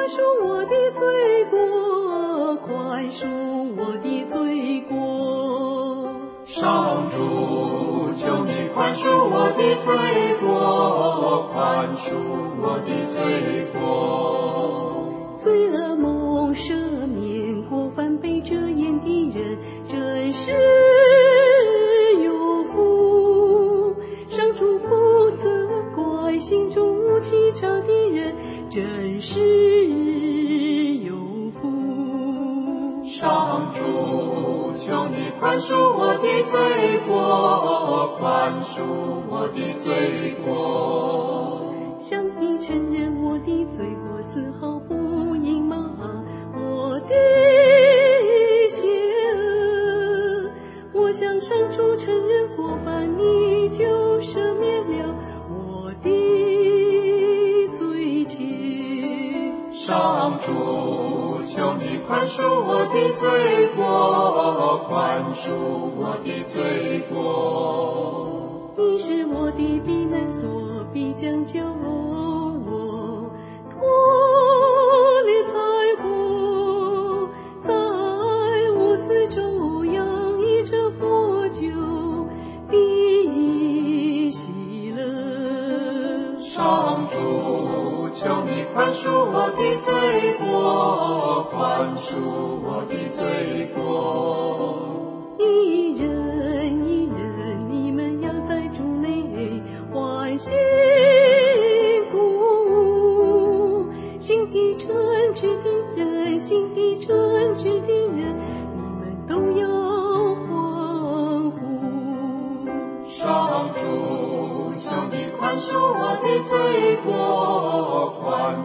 恕我的罪过，宽恕我的罪过。 上主，求你宽恕我的罪过，宽恕我的罪过。 罪恶蒙赦免，过犯被遮掩的人，真是有福。上主不责怪，心中无欺诈的人，真是有福。 上主，求你宽恕我的罪过，宽恕我的罪过。 向你承认我的罪过，丝毫不隐瞒我的邪恶。我向上主承认过犯，你就赦免了我的罪愆。 上主，求你宽恕我的罪过，宽恕我的罪过。 你是我的避难所，必将救我脱离灾祸，在我四周洋溢着火酒的喜乐。 上主，求你宽恕我的罪过，宽恕我的罪过。 一人一人，你们要在主内欢欣鼓舞。心地正直的人，心地正直的人，你们都要欢呼。 上主，求你宽恕我的罪过，宽